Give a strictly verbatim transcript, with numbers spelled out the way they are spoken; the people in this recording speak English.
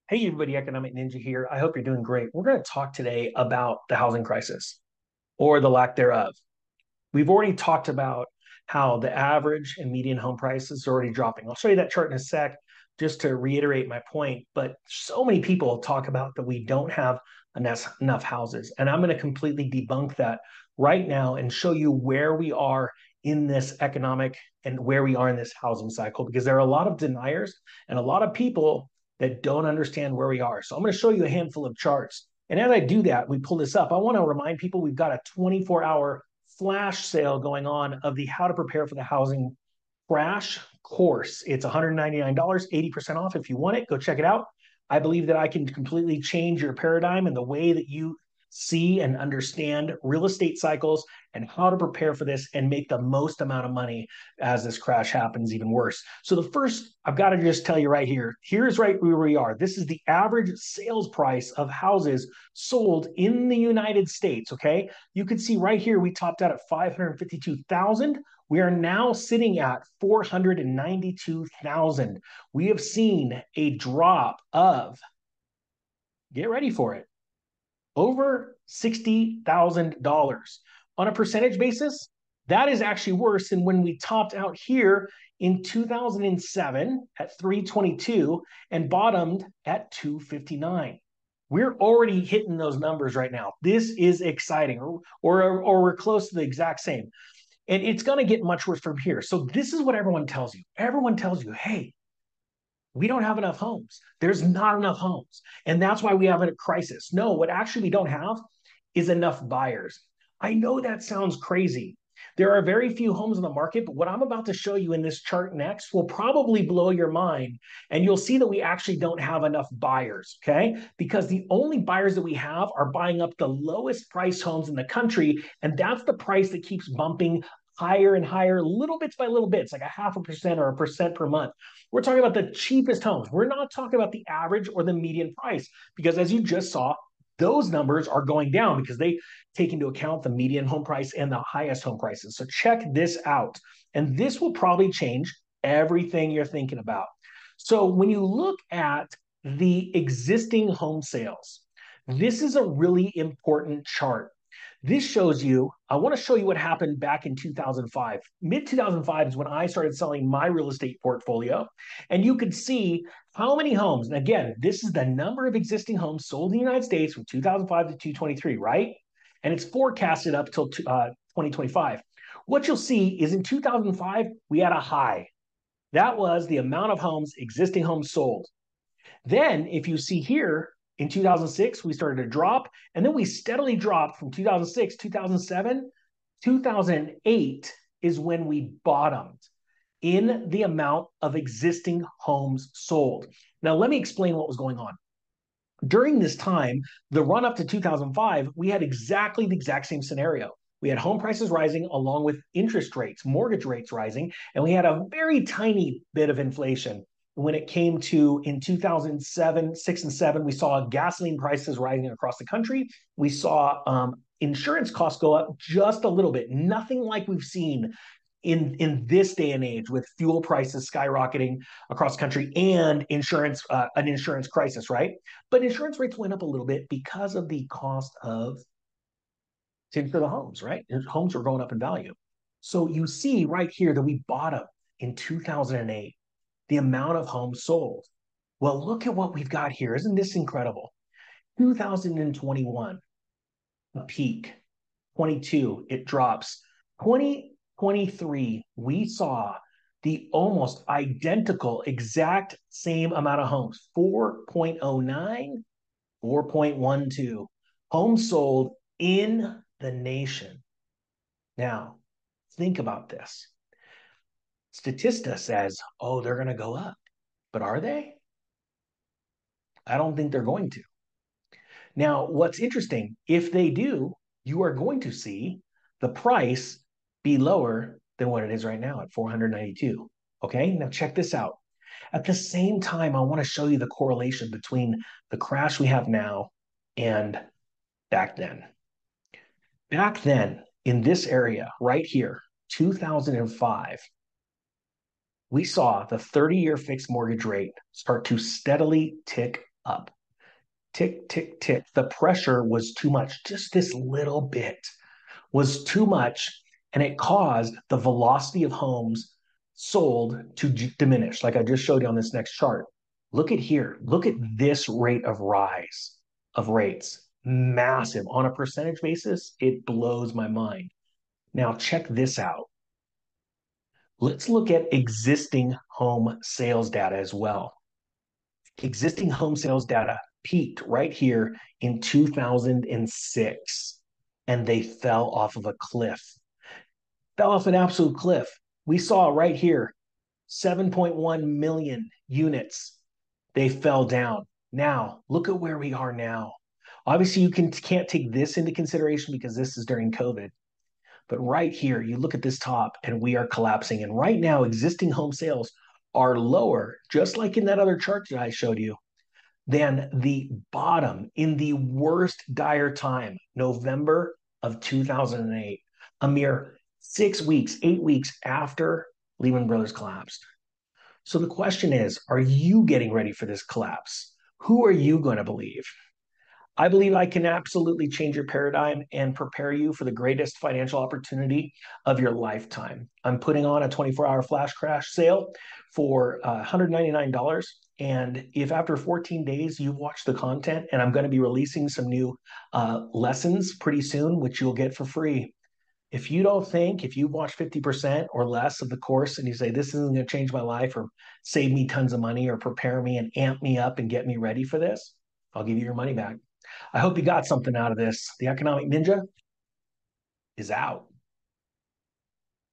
Hey, everybody, Economic Ninja here. I hope you're doing great. We're going to talk today about the housing crisis or the lack thereof. We've already talked about how the average and median home prices are already dropping. I'll show you that chart in a sec just to reiterate my point. But so many people talk about that we don't have enough, enough houses. And I'm going to completely debunk that right now and show you where we are in this economic and where we are in this housing cycle, because there are a lot of deniers and a lot of people that don't understand where we are. So I'm going to show you a handful of charts. And as I do that, we pull this up. I want to remind people we've got a twenty-four hour flash sale going on of the How to Prepare for the Housing Crash course. It's one hundred ninety-nine dollars, eighty percent off. If you want it, go check it out. I believe that I can completely change your paradigm and the way that you see and understand real estate cycles and how to prepare for this and make the most amount of money as this crash happens even worse. So the first, I've got to just tell you right here, here's right where we are. This is the average sales price of houses sold in the United States, okay? You can see right here, we topped out at five hundred fifty-two thousand. We are now sitting at four hundred ninety-two thousand. We have seen a drop of, get ready for it, over sixty thousand dollars. On a percentage basis, that is actually worse than when we topped out here in two thousand seven at three twenty-two and bottomed at two fifty-nine. We're already hitting those numbers right now. This is exciting, or, or, or we're close to the exact same. And it's going to get much worse from here. So this is what everyone tells you. Everyone tells you, hey, we don't have enough homes. There's not enough homes. And that's why we have a crisis. No, what actually we don't have is enough buyers. I know that sounds crazy. There are very few homes on the market, but what I'm about to show you in this chart next will probably blow your mind. And you'll see that we actually don't have enough buyers, okay? Because the only buyers that we have are buying up the lowest price homes in the country. And that's the price that keeps bumping higher and higher, little bits by little bits, like a half a percent or a percent per month. We're talking about the cheapest homes. We're not talking about the average or the median price, because as you just saw, those numbers are going down because they take into account the median home price and the highest home prices. So check this out. And this will probably change everything you're thinking about. So when you look at the existing home sales, this is a really important chart. This shows you, I want to show you what happened back in two thousand five. Mid two thousand five is when I started selling my real estate portfolio. And you could see how many homes, and again, this is the number of existing homes sold in the United States from two thousand five to two thousand twenty-three, right? And it's forecasted up till uh, twenty twenty-five. What you'll see is in two thousand five, we had a high. That was the amount of homes, existing homes sold. Then, if you see here, in two thousand six, we started to drop, and then we steadily dropped from two thousand six, two thousand seven, two thousand eight is when we bottomed in the amount of existing homes sold. Now, let me explain what was going on. During this time, the run up to two thousand five, we had exactly the exact same scenario. We had home prices rising along with interest rates, mortgage rates rising, and we had a very tiny bit of inflation. When it came to in two thousand seven, six, and seven, we saw gasoline prices rising across the country. We saw um, insurance costs go up just a little bit, nothing like we've seen in in this day and age with fuel prices skyrocketing across the country and insurance uh, an insurance crisis, right? But insurance rates went up a little bit because of the cost of to insure the homes, right? Homes were going up in value. So you see right here that we bottomed in two thousand eight, the amount of homes sold. Well, look at what we've got here. Isn't this incredible? two thousand twenty-one, a peak. twenty-two, it drops. twenty twenty-three, we saw the almost identical, exact same amount of homes, four point oh nine, four point one two homes sold in the nation. Now, think about this. Statista says, oh, they're going to go up. But are they? I don't think they're going to. Now, what's interesting, if they do, you are going to see the price be lower than what it is right now at four hundred ninety-two. Okay, now check this out. At the same time, I want to show you the correlation between the crash we have now and back then. Back then, in this area right here, two thousand five, we saw the thirty-year fixed mortgage rate start to steadily tick up. Tick, tick, tick. The pressure was too much. Just this little bit was too much, and it caused the velocity of homes sold to d- diminish, like I just showed you on this next chart. Look at here. Look at this rate of rise of rates. Massive. On a percentage basis, it blows my mind. Now, check this out. Let's look at existing home sales data as well. Existing home sales data peaked right here in two thousand six, and they fell off of a cliff. Fell off an absolute cliff. We saw right here seven point one million units. They fell down. Now, look at where we are now. Obviously, you can, can't take this into consideration because this is during COVID. But right here, you look at this top and we are collapsing. And right now, existing home sales are lower, just like in that other chart that I showed you, than the bottom in the worst dire time, November of two thousand eight, a mere six weeks, eight weeks after Lehman Brothers collapsed. So the question is, are you getting ready for this collapse? Who are you going to believe? I believe I can absolutely change your paradigm and prepare you for the greatest financial opportunity of your lifetime. I'm putting on a twenty-four hour flash crash sale for uh, one hundred ninety-nine dollars. And if after fourteen days you've watched the content, and I'm going to be releasing some new uh, lessons pretty soon, which you'll get for free. If you don't think, if you've watched fifty percent or less of the course and you say, this isn't going to change my life or save me tons of money or prepare me and amp me up and get me ready for this, I'll give you your money back. I hope you got something out of this. The Economic Ninja is out.